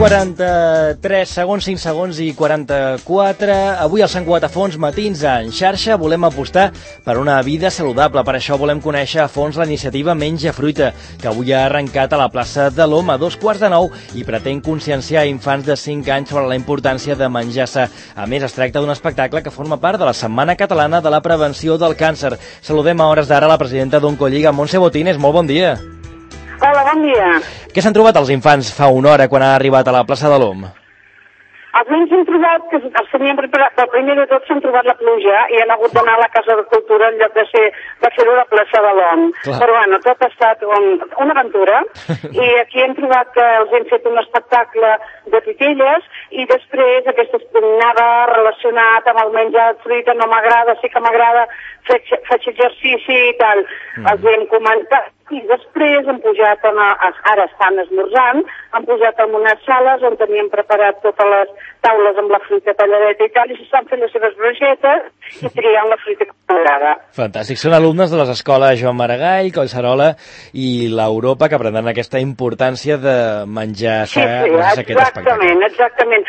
43 segons, 5 segons i 44. Avui al Sant Cugat a fons, matins en xarxa, volem apostar per una vida saludable. Per això volem conèixer a fons la iniciativa Menja Fruita, que avui ha arrencat a la plaça de l'OM a 8:45 i pretén conscienciar infants de 5 anys sobre la importància de menjar sa. A més, es tracta d'un espectacle que forma part de la Setmana Catalana de la Prevenció del Càncer. Saludem a hores d'ara la presidenta d'Oncolliga, Montse Botines. Molt bon dia. Hola, bon dia. Què s'han trobat els infants fa una hora quan han arribat a la plaça de l'OM? Els nens han trobat, que els teníem preparat, però primer de tot s'han trobat la pluja i han hagut d'anar a la Casa de Cultura en lloc de fer-ho a la plaça de l'OM. Però bueno, tot ha estat una aventura i aquí hem trobat que els hem fet un espectacle de titelles i després aquest anava relacionat amb el menjar de fruita, no m'agrada, sí que m'agrada, faig exercici i tal. Els hem comentat i després hem pujat, ara estan esmorzant, han pujat en unes sales on teníem preparat totes les taules amb la fruita talladeta i tal, i s'estan fent les seves brogetes i triant la fruita que m'agrada. Fantàstic. Són alumnes de les escoles Joan Maragall, Collserola i l'Europa que aprenen aquesta importància de menjar sa gràcies a aquest espectacle. Exactament.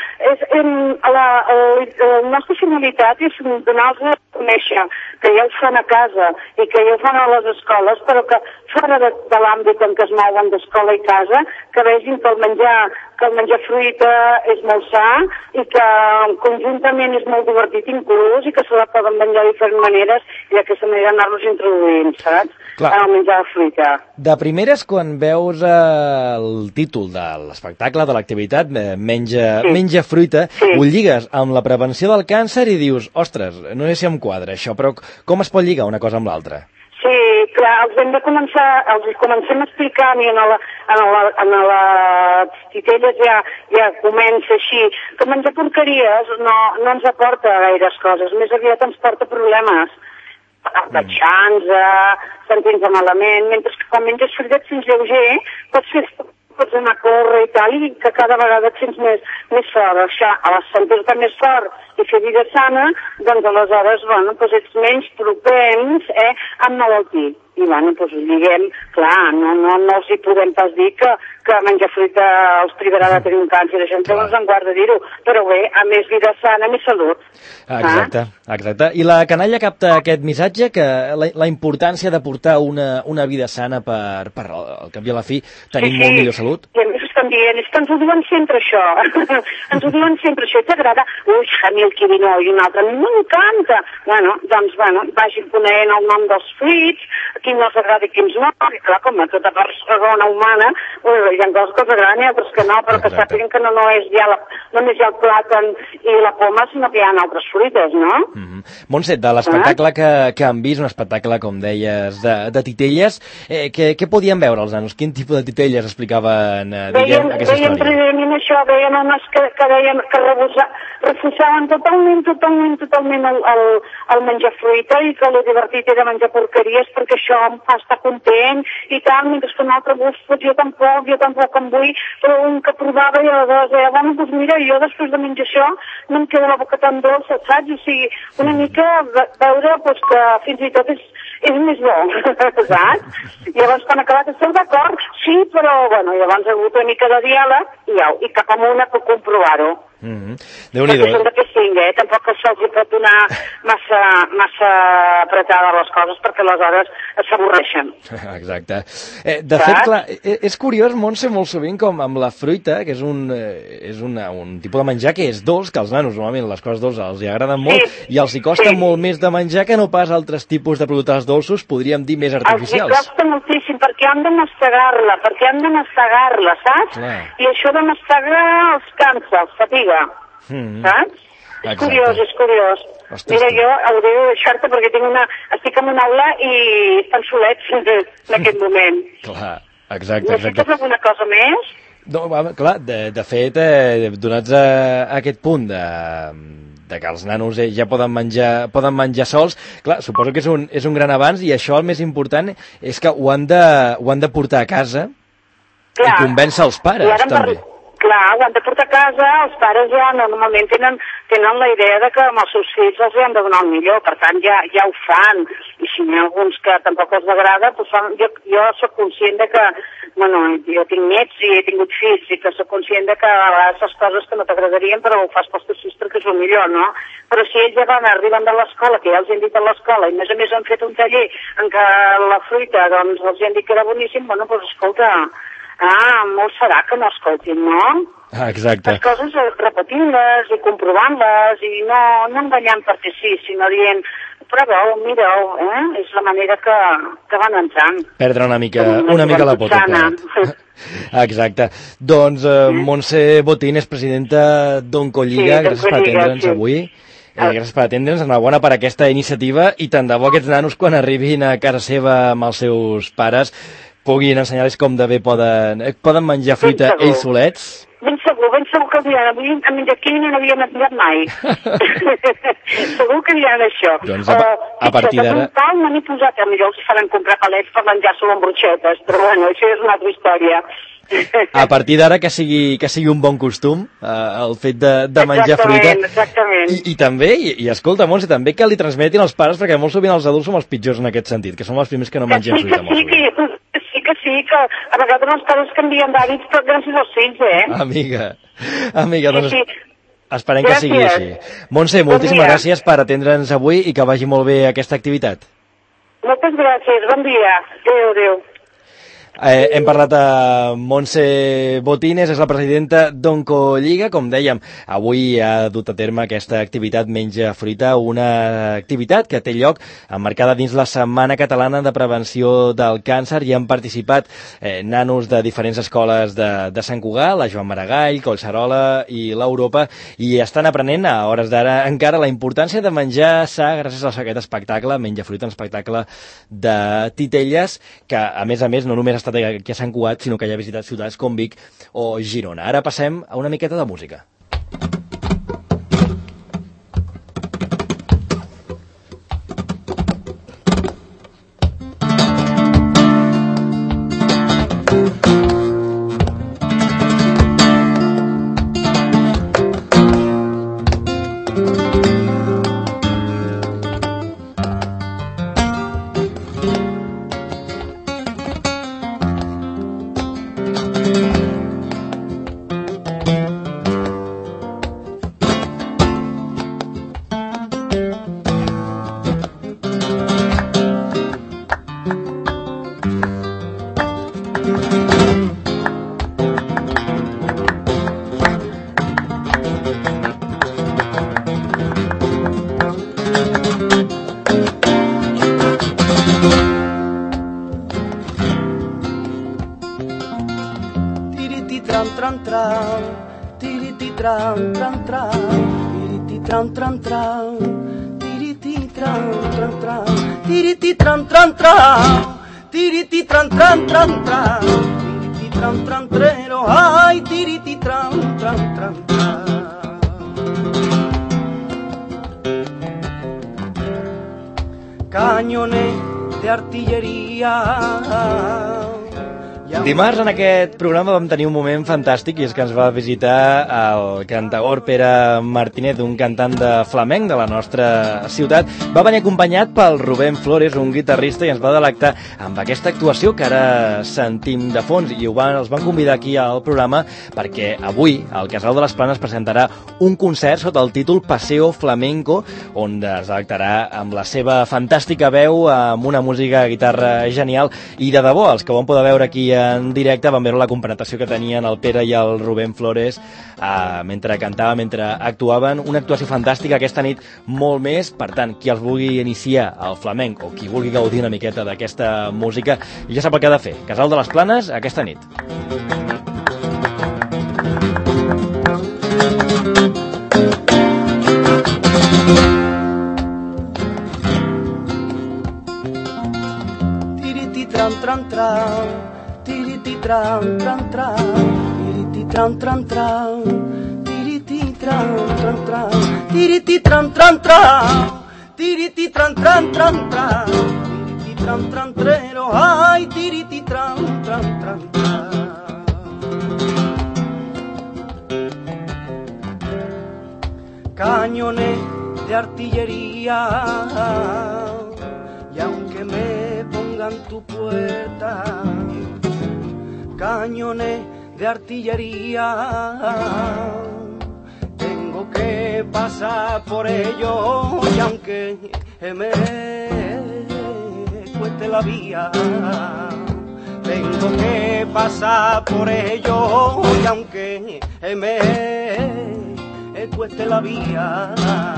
La nostra finalitat és donar-los a conèixer que ja ho fan a casa i que ja ho fan a les escoles, però que fora de l'àmbit en què es mouen d'escola i casa, que vegin que el menjar fruita és molt sa i que conjuntament és molt divertit inclús i que se la poden menjar de diferents maneres i d'aquesta manera anar-los introduint, saps? Clar. En el menjar de fruita. De primeres, quan veus el títol de l'espectacle, de l'activitat, menja fruita, ho lligues amb la prevenció del càncer i dius, ostres, no sé si em quadra això, però com es pot lligar una cosa amb l'altra? Sí, clar, els comencem explicant i en les titelles ja comença així, que menjar porqueries no ens aporta gaires coses, més aviat ens porta problemes, batxans, sentir-nos malament, mentre que quan menges fruita et sents lleuger, pots anar a córrer i tal, i que cada vegada et sents més fort. Això, a sentir-te més fort i fer vida sana, doncs aleshores, doncs ets menys propens a emmalaltir. I doncs ho lliguem, clar, no els hi podem pas dir que menjar fruita els privarà de tenir un càncer, això ens en guarda dir-ho, però bé, a més vida sana, més salut. Exacte. I la canalla capta aquest missatge, que la importància de portar una vida sana per al cap i a la fi, tenir molt millor salut? I a més estan dient, és que ens ho diuen sempre això, i t'agrada? Ui, a mi el quirino i un altre, a mi m'encanta. Doncs vagin coneixent el nom dels fruits, qui no els agrada i qui no, i clar, com a tota persona humana, hi ha coses que els agraden i altres que no, però que sàpiguen que no és ja només hi ha el plàtan i la poma, sinó que hi ha altres fruites, no? Montse, de l'espectacle que han vist, un espectacle, com deies, de titelles, què podien veure els nanos? Quin tipus de titelles explicaven, aquesta història? Veien precisament això, veien homes que deien que refusaven totalment el menjar fruita i que el divertit era menjar porqueries perquè això em fa estar content i tal, mentre que un altre gust, jo tampoc em vull, però un que provava i aleshores deia, doncs mira, jo després de menjar això no em queda la boca tan dolça, saps? O sigui, una mica veure que fins i tot és més bo, saps? I llavors quan ha acabat esteu d'acord? Sí, però llavors ha hagut una mica de diàleg i cap amunt per comprovar-ho. Déu-n'hi-do. Perquè són d'aquest 5, tampoc se'ls pot donar massa apretada les coses perquè aleshores s'avorreixen. Exacte. De fet, clar, és curiós, Montse, molt sovint com amb la fruita, que és un tipus de menjar que és dolç, que als nanos normalment les coses dolces els hi agraden molt i els hi costa molt més de menjar que no pas altres tipus de productes dolços, podríem dir més artificials. Els hi costa moltíssim perquè han de mastegar-la, saps? Clar. I això de mastegar els cansa, els fatiga, saps? És curiós. Ostres, mira, jo hauré de deixar-te perquè estic en una aula i estan solets en aquest moment. Clar, exacte. Necessites alguna cosa més? No, clar, de fet, donats a aquest punt de que els nanos ja poden menjar sols, clar, suposo que és un gran avanç i això el més important és que ho han de portar a casa i convèncer els pares, també. Clar, ho han de portar a casa, els pares ja normalment tenen la idea de que amb els seus fills els han de donar el millor, per tant ja ho fan, i si n'hi ha alguns que tampoc els agrada, doncs jo soc conscient de que, bueno, jo tinc nets i he tingut fills, i que soc conscient de que a vegades les coses que no t'agradarien, però ho fas pels teus fills perquè és el millor, no? Però si ells ja arriben de l'escola, que ja els han dit a l'escola, i a més han fet un taller en què la fruita, doncs, els han dit que era boníssim, bueno, doncs escolta, molt serà que no escoltin, no? Exacte. Les coses repetint-les i comprovant-les i no enganyant perquè sí, sinó dient, proveu, mireu, és la manera que van entrant. Perdre una mica la por. Exacte. Doncs Montse Botín és presidenta d'Oncolliga, gràcies per atendre'ns avui. Gràcies per atendre'ns, enhorabona per aquesta iniciativa i tant de bo aquests nanos quan arribin a casa seva amb els seus pares puguin ensenyar-los com de bé poden menjar fruita ells solets. Ben segur que avui a menjar quina no havien menjat mai. Segur que diran això. Doncs a partir d'ara... No n'he posat, potser els faran comprar palets per menjar-se amb bruixetes, però bueno, això és una altra història. A partir d'ara que sigui un bon costum el fet de menjar fruita. Exactament. I també, i escolta, Montse, també que li transmetin als pares, perquè molt sovint els adults som els pitjors en aquest sentit, que som els primers que no mengem fruita molt sovint. Sí, que a vegades els pares canvien d'hàbits però gràcies als fills, Amiga, doncs esperem que sigui així. Montse, moltíssimes gràcies per atendre'ns avui i que vagi molt bé aquesta activitat. Moltes gràcies, bon dia. Adéu. Hem parlat amb Montse Botines, és la presidenta d'Oncolliga. Com dèiem, avui ha dut a terme aquesta activitat Menja Fruita, una activitat que té lloc emmarcada dins la Setmana Catalana de Prevenció del Càncer. Hi han participat nanos de diferents escoles de Sant Cugat, la Joan Maragall, Collserola i l'Europa, i estan aprenent a hores d'ara encara la importància de menjar sa gràcies a aquest espectacle, Menja Fruita, un espectacle de titelles que, a més, no només ha estat aquí a Sant Cugat, sinó que ja ha visitat ciutats com Vic o Girona. Ara passem a una miqueta de música. Cañones de artilleria. Dimarts en aquest programa vam tenir un moment fantàstic i és que ens va visitar el cantaor Pere Martínez, un cantant de flamenc de la nostra ciutat. Va venir acompanyat pel Rubén Flores, un guitarrista, i ens va delectar amb aquesta actuació que ara sentim de fons, i els van convidar aquí al programa perquè avui al Casal de les Planes presentarà un concert sota el títol Paseo Flamenco, on es delectarà amb la seva fantàstica veu, amb una música de guitarra genial, i de debò, els que ho van poder veure aquí en directe van veure la compenetració que tenien el Pere i el Rubén Flores mentre cantaven, mentre actuaven. Una actuació fantàstica aquesta nit, molt més. Per tant, qui els vulgui iniciar al flamenc o qui vulgui gaudir una miqueta d'aquesta música ja sap el que ha de fer. Casal de les Planes aquesta nit. Tran tran tran, tiriti tran tran tran, tiriti tran tran tran, tiriti tran tran tran, tiriti tran tran tran tran, tiriti tran tran trero, ay tiriti tran tran tran tran. cañones de artillería, y aunque me pongan tu puerta, cañones de artillería, tengo que pasar por ellos, y aunque me cueste la vía, tengo que pasar por ellos, y aunque me cueste la vía.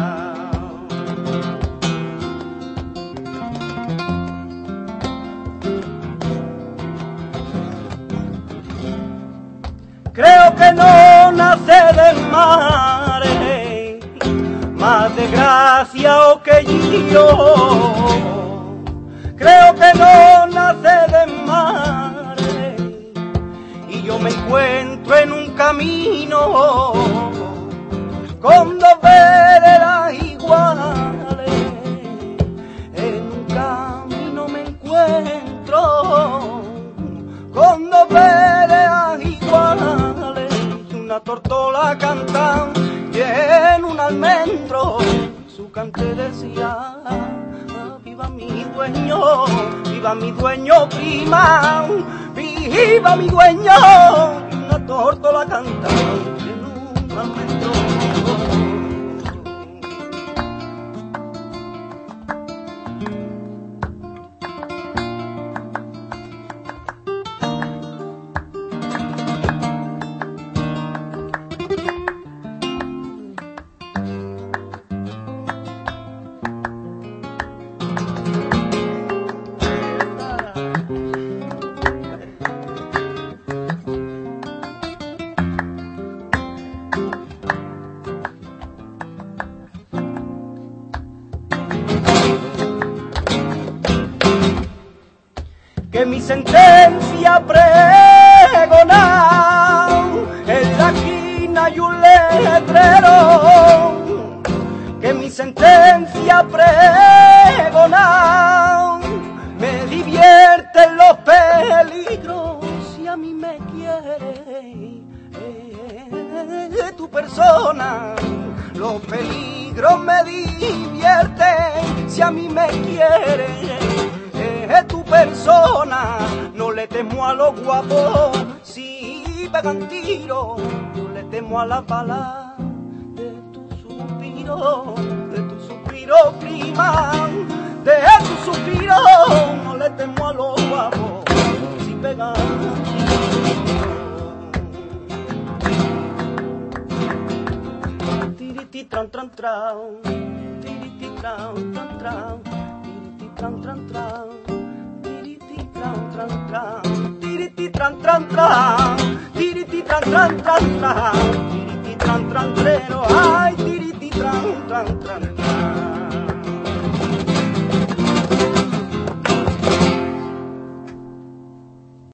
Creo que no nace del mar, más desgraciado que yo. Creo que no nace del mar, y yo me encuentro en un camino con dos veredas iguales. En un camino me encuentro con dos veredas iguales. Una tortola canta y en un almendro su cante decía: viva mi dueño prima, viva mi dueño. Y una tortola canta en un almendro. Que mi sentencia pregona en la esquina y un letrero, que mi sentencia pregona me divierten los peligros. Si a mí me quiere tu persona, los peligros me divierten. Si a mí me quiere tu persona, no le temo a los guapos si pegan tiro, no le temo a la bala de tu suspiro prima, de tu suspiro, no le temo a los guapos si pegan tiro. Tiriti tran tran tran, tiriti tran tran tran, tiriti tran tran tran. Tiriti tran tran tran, tiriti tran tran tran tran, tiriti tran tran trero, ay tiriti tran tran tran tran.